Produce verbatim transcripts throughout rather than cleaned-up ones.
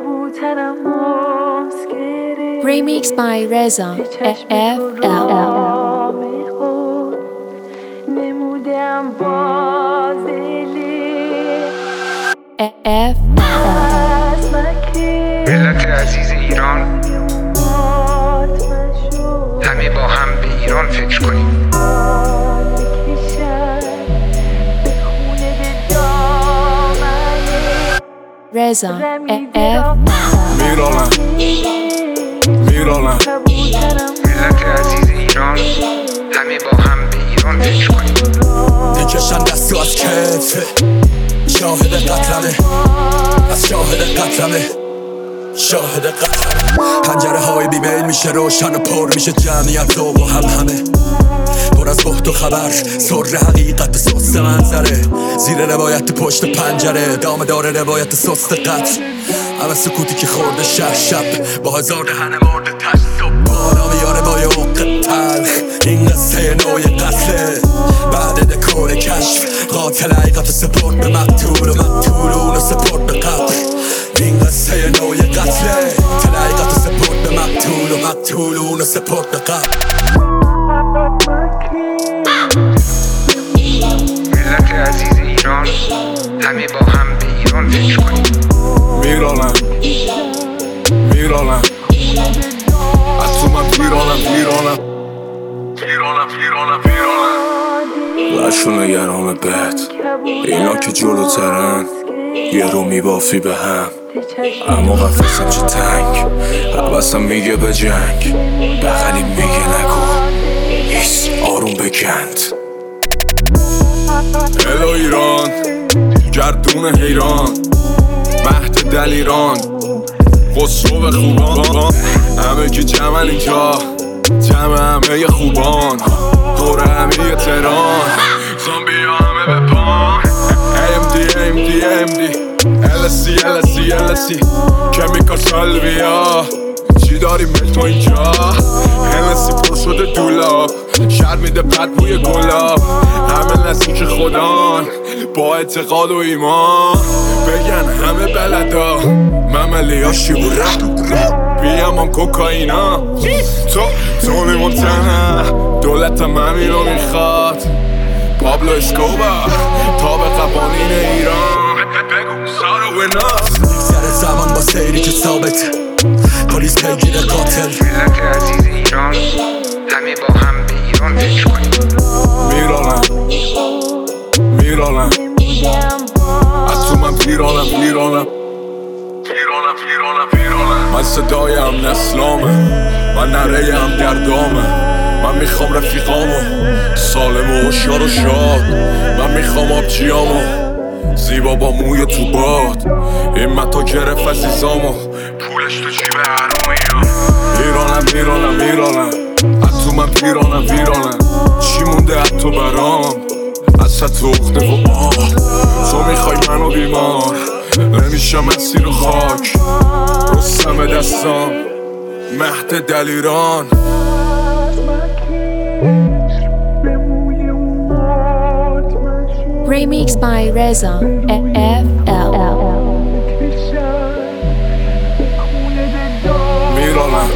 Remix by Reza اف ال. نمودم بازلی اف ملت عزیز ایران، همه با هم به ایران فکر کنیم. رضا اف میرانم میرانم ملت عزیز ایران، همه با هم به ایران فکر کنیم. میکشن دستو از کتفه، شاهد قتلمه، از شاهد قتلمه، شاهد قتلمه. پنجره های بیمیل میشه روشن و پر میشه جمعیت ذوق و هم همه، پر از بحت و خبر، سر حقیقت و سست منظره. زیر روایت پشت پنجره، دام داره روایت سست قتل. همه سکوتی که خورده شهر شب، با هزار دهن مرده تش صبح بالا میاره با یه حق تلخ. این قصه نوع قتله بعد دکور کشف، قاتل حقیقت سپورت به مقتول و مقتول اونو سپورت به قبر. این قصه نوع قتله قاتل حقیقت سپورت به مقتول و مقتول اونو سپورت به قبر. ملت عزیز ایران، همه با هم به ایران فکر کنیم. میرانم میرانم از تو من پیرانم پیرانم پیرانم پیرانم پیرانم لشو نگرام بد، اینا که جلوترن یه رو میبافی به هم. اما قفصم چه تنگ، حوثم میگه به جنگ، بغلی میگه نگو ایس آروم بکند. هلو ایران، گردون حیران، مهد دلیران، خسرو به خوبان. همه که جمعن اینجا، جمع همه خوبان، دور همه تهران، زامبی همه به پان. ام دی ام دی ام دی السی السی السی کمیکال سالویا، چی داریم مل تو اینجا؟ هنسی پر شده دولاب، شر میده پد بوی گلاب. همه نزدیک خدان با اعتقاد و ایمان، بگن همه بلدا مملیا شیبوره بیم هم کوکاینا. تو تونی مونتانا دولتم همین رو میخواد، پابلو اسکوبار تا به قوانین ایران. بگو سارو و ناس سر زمان با سیری که ثابت، پلیس پیگیر قاتل. ملت عزیز ایران، همه با هم به ایران فکر کنیم. میرانم میرانم از تو من پیرانم پیرانم پیرانم پیرانم پیرانم. من صدایم نسلامه، من نرهیم گردامه. من میخوام رفیقامو سالم و هوشیار و شاد. من میخوام آبجیامو زیبا با موی تو باد. این متا گرفت عزیزامو پولش تو جیب حرومیا. ایرانم ایرانم ایرانم از تو من پیرانم ویرانم. چی مونده از تو برام، از تو اخته و آه. تو میخوای منو بیمار، نمیشم اسیر و خاک. رستم دستام مهد دلیران. Remix by Reza اف ال. میرانم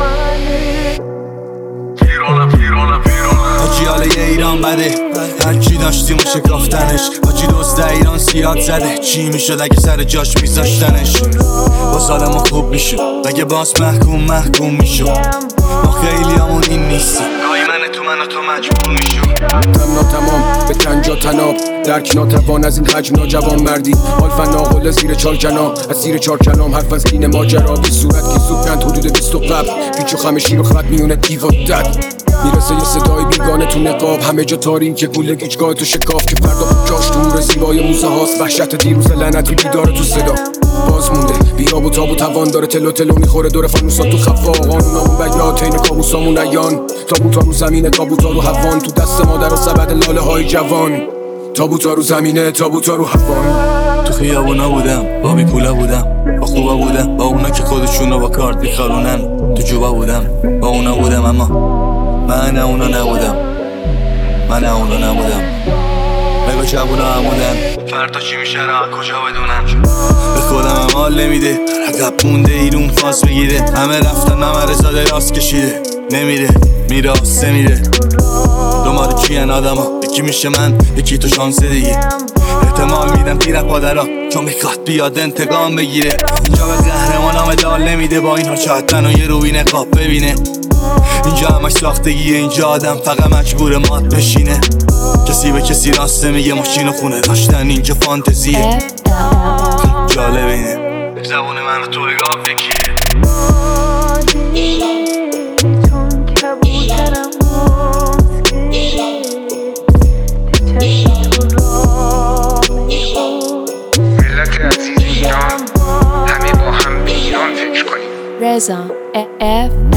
پیرانم پیرانم پیرانم. حاجی یه ایران بده، هرچی داشتیم و شکافتنش. حاجی دوست ایران سیاد زده، چی میشد اگه سر جاش میذاشتنش؟ با سال ما خوب میشد اگه باز محکوم محکوم میشد. ما خیلی همون این نیستیم، گاهی من تو من و تو مجبور میشد. تمنا تمام به تنجا تناب، درک ناتوان از این حجم ناجوان مردی. آلفا ناقل زیر چار جناب، از زیر چار کلام حرف از دین ماجرا. بی صورت که سوکند حدود بیست و قبل، پیچ و خم شیر و خط میونه دیوار دد. میرسه یه صدای بیگانه تو نقاب، همه جا تارین که گوله گیجگاه تو شکاف. که فردا جاش تو نور زیبای موزه هاست، وحشت دیروز لعنتی بیداره تو صدا. باز مونده بیاب و تاب و توان داره، تلو تلو میخوره دور فانوسات تو خفا. قانونامون بیات این کابوسامون عیان، تابوتا رو زمینه تابوتا رو هوان. تو دست مادر و سبد لاله های جوان، تابوتا رو زمینه تابوتا رو هوان. تو خیابونا بودم با بی پولا بودم، با خوبا بودم با اونا که خودشونو با کارت میخارونن. تو جوبا بودم با اونا بودم، اما من اونا نبودم، من اونا نبودم. همه جوونا همونن، فردا چی میشه را کجا بدونن. به خودم هم حال نمیده، عقب مونده ایرون فاز بگیره. همه رفتن ممرزاده راست کشیده، نمیره میراست میره. دوماره کیان آدم ها، یکی میشه من یکی تو شانس دیگه. احتمال میدم تیر پادرها چون میخواد بیاد انتقام بگیره. اینجا به قهرمانا مدال نمیده، با اینها شاید تنها یه روی نقاب ببینه. اینجا همش ساختگیه، اینجا آدم فقط مجبور مات بشینه. کسی به کسی راست میگه، ماشین و خونه داشتن اینجا فانتزیه. جالب اینه زبون من رو تو اگاه بگیره. ملت عزیز ایران، همه با هم به ایران فکر کنیم. رضا اف